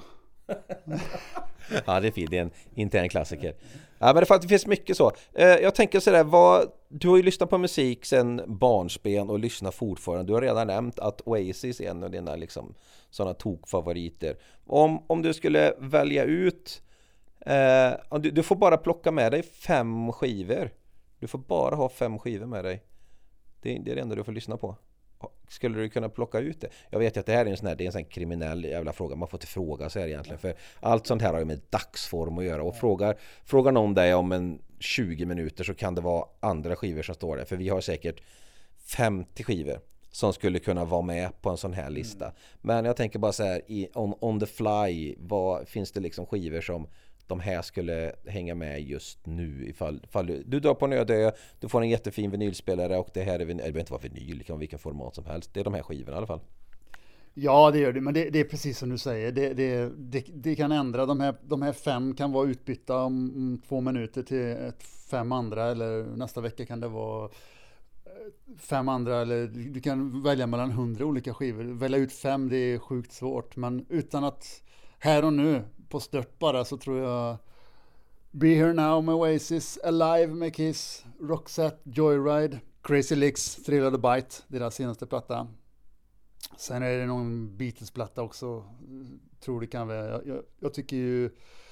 Ja, det är fint, det är en intern klassiker. Ja, men det, för att det finns mycket så. Jag tänker sådär, vad, du har ju lyssnat på musik sedan barnsben och lyssnar fortfarande. Du har redan nämnt att Oasis är en av dina liksom, sådana tokfavoriter. Om, om du skulle välja ut, eh, du, du får bara plocka med dig fem skivor. Du får bara ha fem skivor med dig. Det, det är det enda du får lyssna på. Skulle du kunna plocka ut det? Jag vet ju att det här är en sån här, det är en sån här kriminell jävla fråga. Man får inte fråga sig här egentligen, för allt sånt här har ju med dagsform att göra. Och frågar, frågar någon dig om en tjugo minuter, så kan det vara andra skivor som står där. För vi har säkert femtio skivor som skulle kunna vara med på en sån här lista. Mm. Men jag tänker bara så här, i, on, on the fly, vad finns det liksom skivor som de här skulle hänga med just nu, ifall, ifall du, du drar på en öde, du får en jättefin vinylspelare, och det här är, det behöver inte vara vinyl, det kan vara vilken format som helst. Det är de här skivorna i alla fall. Ja, det gör det, men det, det är precis som du säger, det, det, det, det kan ändra, de här, de här fem kan vara utbytta om, om två minuter till ett fem andra, eller nästa vecka kan det vara fem andra, eller du kan välja mellan hundra olika skivor. Välja ut fem, det är sjukt svårt, men utan att här och nu på stört bara, så tror jag Be Here Now med Oasis, Alive med Kiss, Roxette, Joyride, Crazy Licks, Thrill of the Bite, deras senaste platta. Sen är det någon Beatles-platta också, tror det kan vara. Jag, jag, jag tycker ju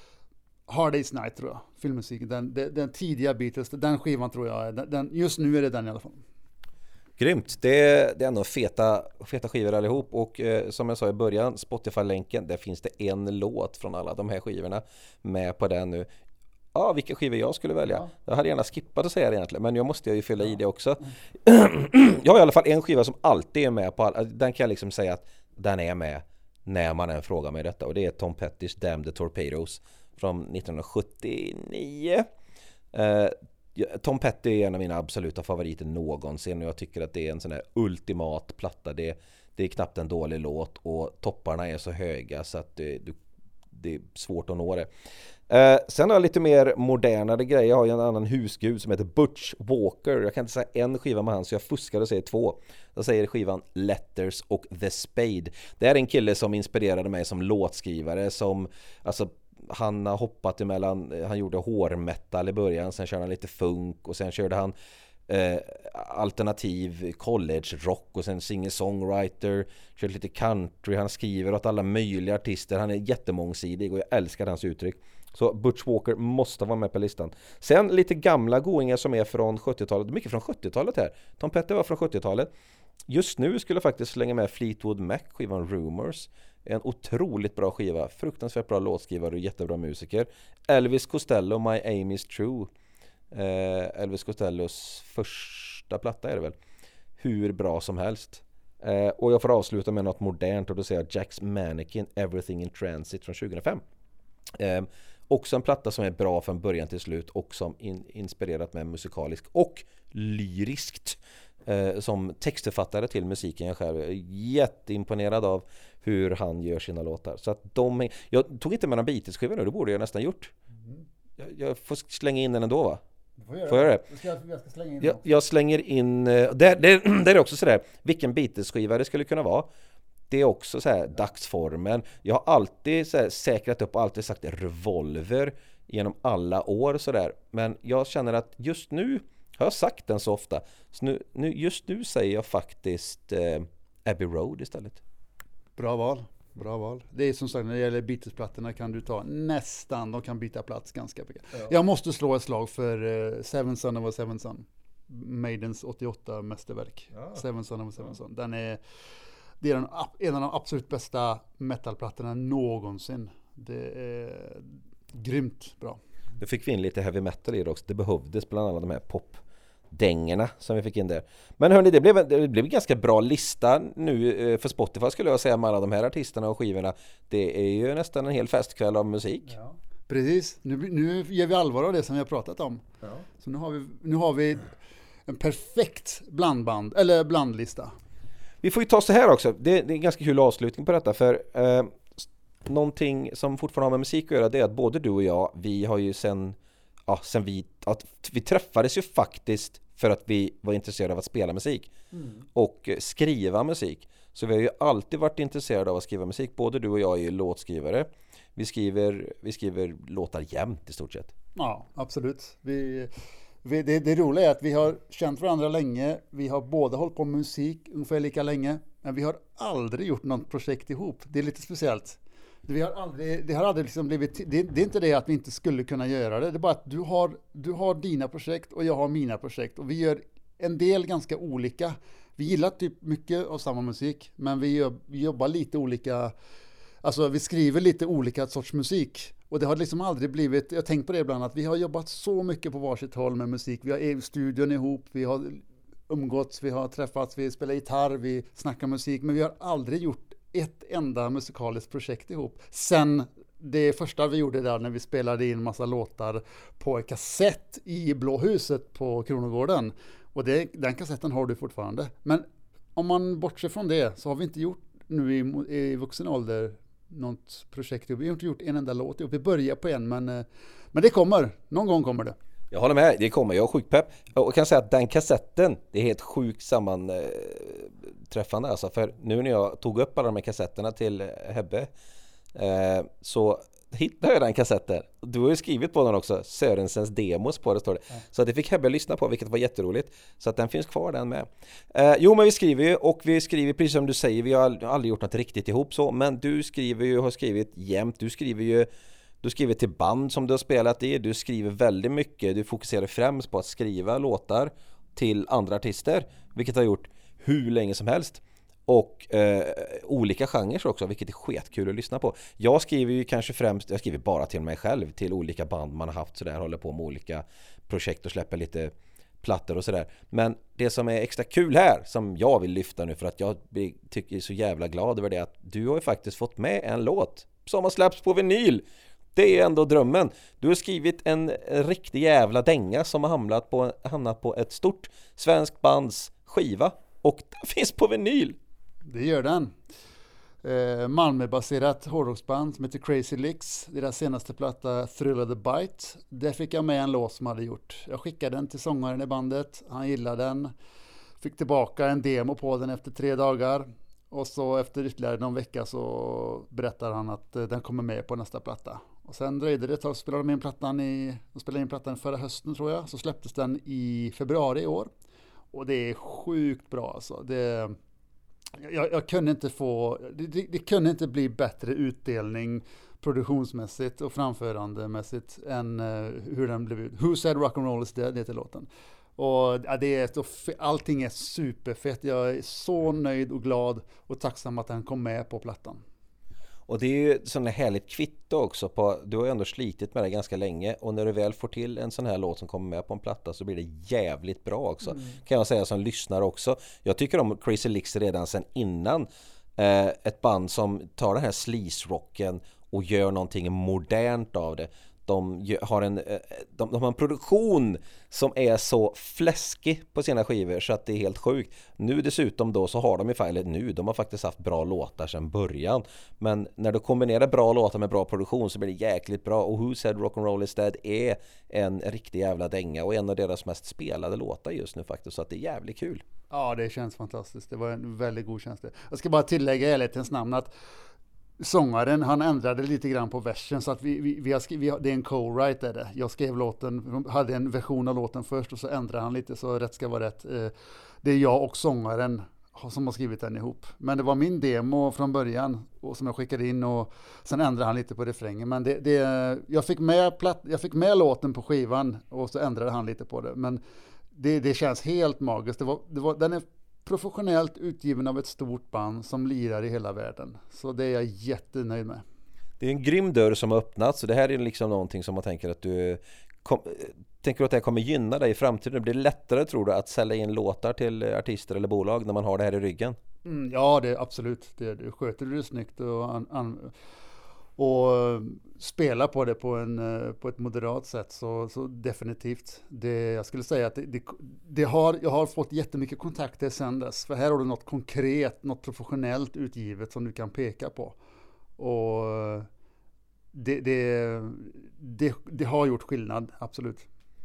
Hard Day's Night, tror jag, filmmusiken, den, den, den tidiga Beatles, den skivan tror jag, den, den, just nu är det den i alla fall. Grymt, det, det är ändå feta, feta skivor allihop, och eh, som jag sa i början, Spotify-länken, där finns det en låt från alla de här skivorna med på den nu. Ja, vilka skivor jag skulle välja. Ja. Jag hade gärna skippat att säga det egentligen, men jag måste ju fylla ja. i det också. Mm. Jag har i alla fall en skiva som alltid är med på all, den kan jag liksom säga att den är med när man än frågar mig detta, och det är Tom Pettys Damn the Torpedoes från nittonhundrasjuttionio. Eh, Tom Petty är en av mina absoluta favoriter någonsin, och jag tycker att det är en sån här ultimat platta. Det, det är knappt en dålig låt, och topparna är så höga så att det, det, det är svårt att nå det. Eh, sen har jag lite mer modernare grejer. Jag har ju en annan husgud som heter Butch Walker. Jag kan inte säga en skiva med han, så jag fuskar och säger två. Jag säger skivan Letters och The Spade. Det är en kille som inspirerade mig som låtskrivare, som alltså han har hoppat emellan, han gjorde hårmetal i början, sen körde han lite funk, och sen körde han eh, alternativ college rock, och sen singer-songwriter, körde lite country, han skriver åt alla möjliga artister, han är jättemångsidig och jag älskar hans uttryck. Så Butch Walker måste vara med på listan. Sen lite gamla goingar som är från sjuttiotalet, mycket från sjuttiotalet här. Tom Petty var från sjuttiotalet. Just nu skulle jag faktiskt slänga med Fleetwood Mac, skivan Rumors. En otroligt bra skiva, fruktansvärt bra låtskrivare och jättebra musiker. Elvis Costello, My Aim Is True. eh, Elvis Costellos första platta är det väl. Hur bra som helst. Eh, och jag får avsluta med något modernt och då säger jag Jack's Mannequin Everything in Transit från tjugohundrafem. Eh, också en platta som är bra från början till slut och som in, inspirerat med musikaliskt och lyriskt eh, som textförfattare till musiken. Jag själv är jätteimponerad av hur han gör sina låtar. Så att de, jag tog inte med någon Beatles-skiva nu, det borde jag nästan gjort. Mm. Jag, jag får slänga in den ändå, va? Får jag Får jag det? Ska jag, jag, ska slänga in jag, jag slänger in där, där, där är också sådär vilken Beatles-skiva det skulle kunna vara. Det är också så här dagsformen. Jag har alltid så här säkrat upp och alltid sagt Revolver genom alla år så där. Men jag känner att just nu har jag sagt den så ofta. Så nu, nu, just nu säger jag faktiskt eh, Abbey Road istället. Bra val. Bra val. Det är som sagt, när det gäller Beatles-plattorna kan du ta nästan, de kan byta plats ganska mycket. Ja. Jag måste slå ett slag för uh, Seven Son of a Seven Son. Maidens åttioåtta mästerverk. Ja. Seven Son of a Seven ja. Son. Den är, det är en, en av de absolut bästa metalplattorna någonsin. Det är grymt bra. Nu fick vi in lite heavy metal i det också. Det behövdes bland annat de här pop dängerna som vi fick in där. Men hörni, det blev, det blev en ganska bra lista nu för Spotify skulle jag säga med alla de här artisterna och skivorna. Det är ju nästan en hel festkväll av musik. Ja. Precis, nu, nu ger vi allvar av det som vi har pratat om. Ja. Så nu har, vi, nu har vi en perfekt blandband, eller blandlista. Vi får ju ta så här också. Det, det är en ganska kul avslutning på detta för eh, någonting som fortfarande har med musik att göra det är att både du och jag, vi har ju sen Ja, sen vi, att vi träffades ju faktiskt för att vi var intresserade av att spela musik mm. och skriva musik. Så vi har ju alltid varit intresserade av att skriva musik. Både du och jag är ju låtskrivare. Vi skriver, vi skriver låtar jämt i stort sett. Ja, absolut. Vi, vi, det, det roliga är att vi har känt varandra länge. Vi har båda hållit på med musik ungefär lika länge. Men vi har aldrig gjort något projekt ihop. Det är lite speciellt. Vi har aldrig, det har aldrig liksom blivit, det, det är inte det att vi inte skulle kunna göra det. Det är bara att du har, du har dina projekt och jag har mina projekt. Och vi gör en del ganska olika. Vi gillar typ mycket av samma musik. Men vi, gör, vi jobbar lite olika. Alltså vi skriver lite olika sorts musik. Och det har liksom aldrig blivit, jag har tänkt på det ibland, att vi har jobbat så mycket på varsitt håll med musik. Vi har i studion ihop, vi har umgåtts, vi har träffats, vi spelar gitarr, vi snackar musik. Men vi har aldrig gjort ett enda musikaliskt projekt ihop. Sen det första vi gjorde där när vi spelade in massa låtar på en kassett i Blå huset på Kronogården. Och det, den kassetten har du fortfarande. Men om man bortser från det så har vi inte gjort nu i, i vuxen ålder något projekt ihop. Vi har inte gjort en enda låt ihop. Vi börjar på en men, men det kommer. Någon gång kommer det. Jag håller med, det kommer. Jag är sjukt pepp. Och kan säga att den kassetten, det är helt sjukt sammanträffande. Alltså, för nu när jag tog upp alla de här kassetterna till Hebbe eh, så hittade jag den kassetten. Du har ju skrivit på den också, Sörensens demos på det står det. Ja. Så det fick Hebbe lyssna på, vilket var jätteroligt. Så att den finns kvar den med. Eh, jo, men vi skriver ju, och vi skriver precis som du säger, vi har aldrig gjort något riktigt ihop så. Men du skriver ju, har skrivit jämt, du skriver ju Du skriver till band som du har spelat i. Du skriver väldigt mycket. Du fokuserar främst på att skriva låtar till andra artister. Vilket har gjort hur länge som helst. Och eh, olika genrer också. Vilket är skitkul att lyssna på. Jag skriver ju kanske främst. Jag skriver bara till mig själv. Till olika band man har haft sådär. Håller på med olika projekt och släpper lite plattor och sådär. Men det som är extra kul här. Som jag vill lyfta nu. För att jag tycker är så jävla glad över det. Att du har ju faktiskt fått med en låt. Som har släppts på vinyl. Det är ändå drömmen. Du har skrivit en riktig jävla dänga som har hamnat på, hamnat på ett stort svensk bands skiva. Och den finns på vinyl. Det gör den. Eh, Malmö-baserat hårdrocksband som heter Crazy Licks. Deras senaste platta Thrill of the Bite. Där fick jag med en låt som hade gjort. Jag skickade den till sångaren i bandet. Han gillade den. Fick tillbaka en demo på den efter tre dagar. Och så efter ytterligare någon vecka så berättar han att den kommer med på nästa platta. Och sen dröjde det ett tag, spelade de in plattan i, de spelade in plattan förra hösten tror jag. Så släpptes den i februari i år. Och det är sjukt bra alltså. Det, jag, jag kunde inte få, det, det, det kunde inte bli bättre utdelning produktionsmässigt och framförandemässigt än uh, hur den blev ut. Who said rock and roll is dead heter låten. Och ja, det är, allting är superfett. Jag är så nöjd och glad och tacksam att den kom med på plattan. Och det är ju sån här härligt kvitto också på, du har ju ändå slitit med det ganska länge och när du väl får till en sån här låt som kommer med på en platta så blir det jävligt bra också. Mm. Kan jag säga som lyssnare också. Jag tycker om Crazy Licks redan sen innan eh, ett band som tar den här sleaze-rocken och gör någonting modernt av det. De har en de, de har en produktion som är så fläskig på sina skivor så att det är helt sjukt. Nu dessutom då så har de i fallet nu, de har faktiskt haft bra låtar sedan början. Men när du kombinerar bra låtar med bra produktion så blir det jäkligt bra. Och Who Said Rock'n'Roll Is Dead är en riktig jävla dänga och en av deras mest spelade låtar just nu faktiskt. Så att det är jävligt kul. Ja, det känns fantastiskt. Det var en väldigt god känsla. Jag ska bara tillägga i ärlighetens namn att sångaren, han ändrade lite grann på versen så att vi, vi, vi har skrivit, det är en co-write är det. Jag skrev låten, hade en version av låten först och så ändrade han lite så rätt ska vara rätt. Det är jag och sångaren som har skrivit den ihop. Men det var min demo från början och som jag skickade in och sen ändrade han lite på refrängen. Men det, det, jag, fick med platt, jag fick med låten på skivan och så ändrade han lite på det. Men det, det känns helt magiskt. Det var, det var, den är professionellt utgiven av ett stort band som lirar i hela världen. Så det är jag jättenöjd med. Det är en grym dörr som har öppnats så det här är liksom någonting som man tänker att du kom, tänker att det här kommer gynna dig i framtiden. Det blir lättare tror du att sälja in låtar till artister eller bolag när man har det här i ryggen? Mm, ja, det är absolut. Det, det sköter du snyggt och, an, an, och spela på det på, en, på ett moderat sätt så, så definitivt. Det, jag skulle säga att det, det, det har, jag har fått jättemycket kontakter sedan dess. För här har du något konkret, något professionellt utgivet som du kan peka på. Och det, det, det, det har gjort skillnad, absolut.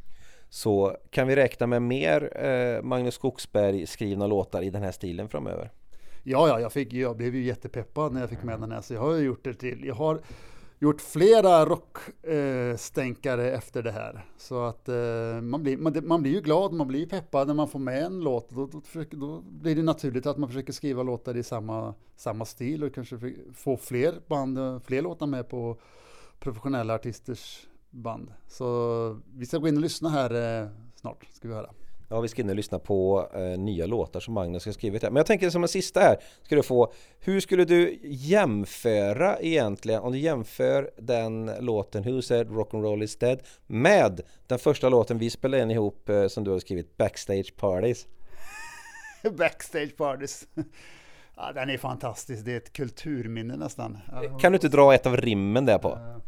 Så kan vi räkna med mer eh, Magnus Skogsberg skrivna låtar i den här stilen framöver? Ja, ja jag, fick, jag blev ju jättepeppad när jag fick med den här så jag har ju gjort det till. Jag har gjort flera rockstänkare eh, efter det här. Så att eh, man, blir, man, man blir ju glad, man blir peppad när man får med en låt. Då, då, försöker, då blir det naturligt att man försöker skriva låtar i samma, samma stil och kanske få fler band, fler låtar med på professionella artisters band. Så vi ska gå in och lyssna här eh, snart, ska vi höra. Ja, vi ska in och lyssna på eh, nya låtar som Magnus har skrivit här. Men jag tänker som en sista här, ska du få, hur skulle du jämföra egentligen, om du jämför den låten Who Said Rock'n'Roll Is Dead med den första låten vi spelade in ihop eh, som du har skrivit, Backstage Parties? Backstage Parties. Ja, den är fantastisk, det är ett kulturminne nästan. Kan du inte dra ett av rimmen där på? Uh...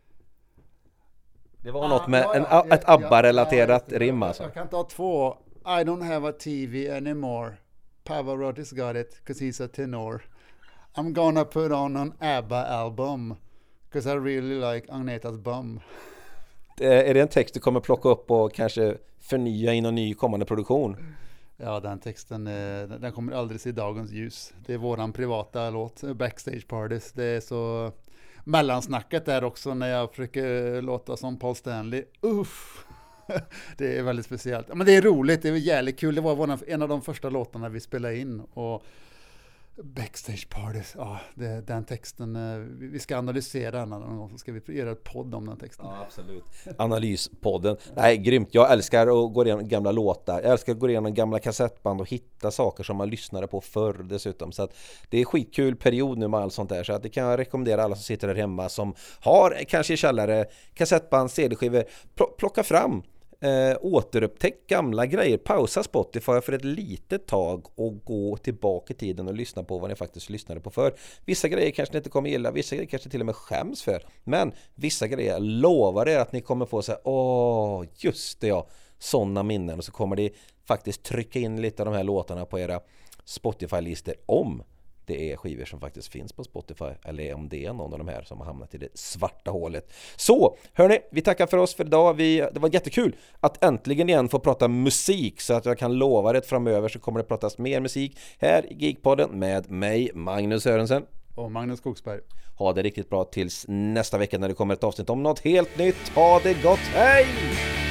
Det var ah, något med ja, ja, en, ett ABBA-relaterat ja, rim alltså. Jag kan ta två. I don't have a T V anymore. Pavarotti's got it, because he's a tenor. I'm gonna put on an ABBA album, because I really like Agnetas bum. Är det en text du kommer plocka upp och kanske förnya i någon ny kommande produktion? Ja, den texten den kommer aldrig se dagens ljus. Det är våran privata låt, Backstage Parties. Det är så... Mellansnacket där också när jag försöker låta som Paul Stanley. Uff. Det är väldigt speciellt. Men det är roligt, det är jävligt kul. Det var en av de första låtarna vi spelade in. Och Backstage Parties, ja, det, den texten, vi ska analysera den någon gång, så ska vi göra ett podd om den texten. Ja, absolut. Analyspodden. Nej, grymt. Jag älskar att gå igenom gamla låtar. Jag älskar att gå igenom gamla kassettband och hitta saker som man lyssnade på förr dessutom. Så att det är skitkul period nu med allt sånt där. Så att det kan jag rekommendera alla som sitter där hemma som har kanske i källare kassettband, C D-skivor. Plocka fram. Eh, återupptäck gamla grejer, pausa Spotify för ett litet tag och gå tillbaka i tiden och lyssna på vad ni faktiskt lyssnade på för. Vissa grejer kanske ni inte kommer gilla, vissa grejer kanske till och med skäms för, men vissa grejer lovar er att ni kommer få säga, åh just det ja, sådana minnen, och så kommer det faktiskt trycka in lite av de här låtarna på era Spotify-listor om det är skivor som faktiskt finns på Spotify, eller om det är någon av de här som har hamnat i det svarta hålet. Så, hörni, vi tackar för oss för idag. Vi, det var jättekul att äntligen igen få prata musik, så att jag kan lova det att framöver så kommer det pratas mer musik här i Geekpodden med mig, Magnus Sörensen. Och Magnus Skogsberg. Ha det riktigt bra tills nästa vecka när det kommer ett avsnitt om något helt nytt. Ha det gott, hej!